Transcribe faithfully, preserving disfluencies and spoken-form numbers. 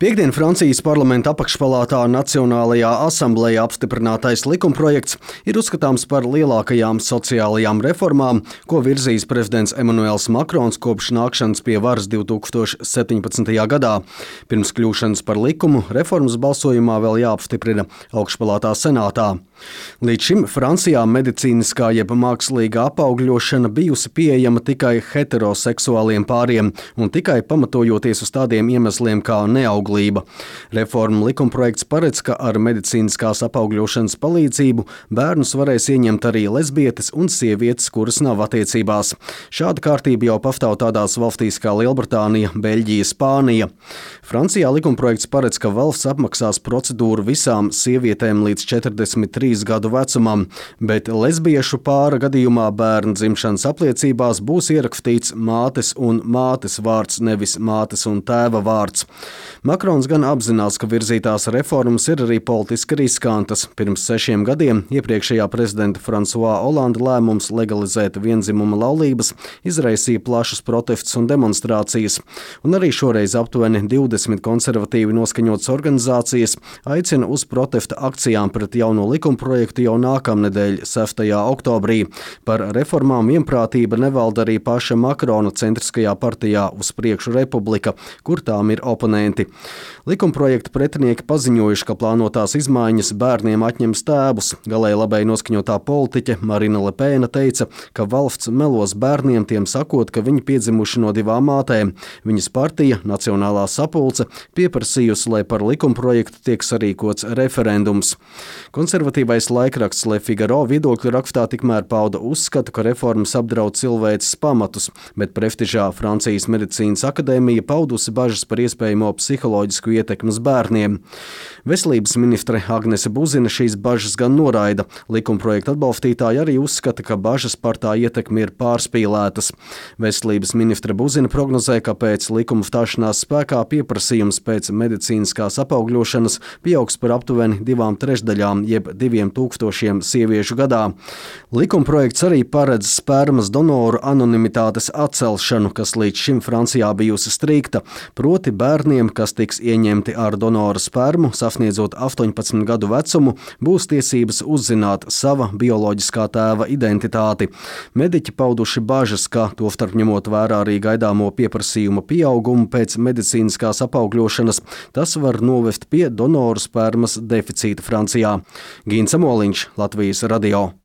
Piektdien Francijas parlamenta apakšpalātā Nacionālajā asamblejā apstiprinātais likumprojekts ir uzskatāms par lielākajām sociālajām reformām, ko virzījis prezidents Emmanuels Makrons kopš nākšanas pie varas divi tūkstoši septiņpadsmitajā gadā. Pirms kļūšanas par likumu reformas balsojumā vēl jāapstiprina augšpalātā senātā. Līdz šim Francijā medicīniskā jeb mākslīgā apaugļošana bijusi pieejama tikai heteroseksuāliem pāriem un tikai pamatojoties uz tādiem iemesliem kā neauglība. Reforma likumprojekts paredz, ka ar medicīniskās apaugļošanas palīdzību bērnus varēs ieņemt arī lesbietes un sievietes, kuras nav attiecībās. Šāda kārtība jau pastāv tādās valstīs kā Lielbritānija, Beļģija, Spānija. Francijā likumprojekts paredz, ka valsts apmaksās procedūru visām sievietēm līdz četrdesmit trīs gadu vecumam, bet lesbiešu pāra gadījumā bērnu dzimšanas apliecībās būs ierakstīts mātes un mātes vārds, nevis mātes un tēva vārds. Makrons gan apzinās, ka virzītās reformas ir arī politiski riskantas. Pirms sešiem gadiem iepriekšējā prezidenta François Hollande lēmums legalizēt vienzimuma laulības izraisīja plašus protestus un demonstrācijas, un arī šoreiz aptuveni divdesmit konservatīvi noskaņotas organizācijas aicina uz protesta akcijām pret jauno likumprojektu jau nākamnedēļ, sestajā oktobrī. Par reformām vienprātība nevalda arī paša Makrona centriskajā partijā Uz priekšu Republika, kur tām ir oponenti. Likumprojekta pretinieki paziņojuši, ka plānotās izmaiņas bērniem atņems tēvus. Galēji labēji noskaņotā politiķe Marine Le Pen teica, ka valsts melos bērniem, tiem sakot, ka viņi piedzimuši no divām mātēm. Viņas partija, Nacionālā sapulce, pieprasījusi, lai par likumprojektu tiek sarīkots referendums. Konservatīvais laikraksts Le Figaro viedokļu rakstā tikmēr pauda uzskatu, ka reformas apdraud cilvēces pamatus, bet prestižā Francijas medicīnas akadēmija paudusi bažas par iespējamo psiholoģisku ietekmi uz bērniem. Veselības ministre Agnese Buzina šīs bažas gan noraida. Likumprojekta atbalstītāji arī uzskata, ka bažas par tā ietekmi ir pārspīlētas. Veselības ministre Buzina prognozē, ka pēc likuma stāšanās spēkā pieprasījums pēc medicīniskās apaugļošanas pieaugs par aptuveni divām trešdaļām, jeb diviem tūkstošiem sieviešu gadā. Likumprojekts arī paredz spermas donoru anonimitātes atcelšanu, kas līdz šim Francijā bijusi strikta, proti bērniem, kas tiks ieņemti ar donora spermu, sasniedzot astoņpadsmit gadu vecumu, būs tiesības uzzināt sava bioloģiskā tēva identitāti. Mediķi pauduši bažas, ka tostarp ņemot vērā arī gaidāmo pieprasījumu pieaugumu pēc medicīniskās apaugļošanas, tas var novest pie donoru spermas deficīta Francijā. Gīns Amoliņš, Latvijas radio.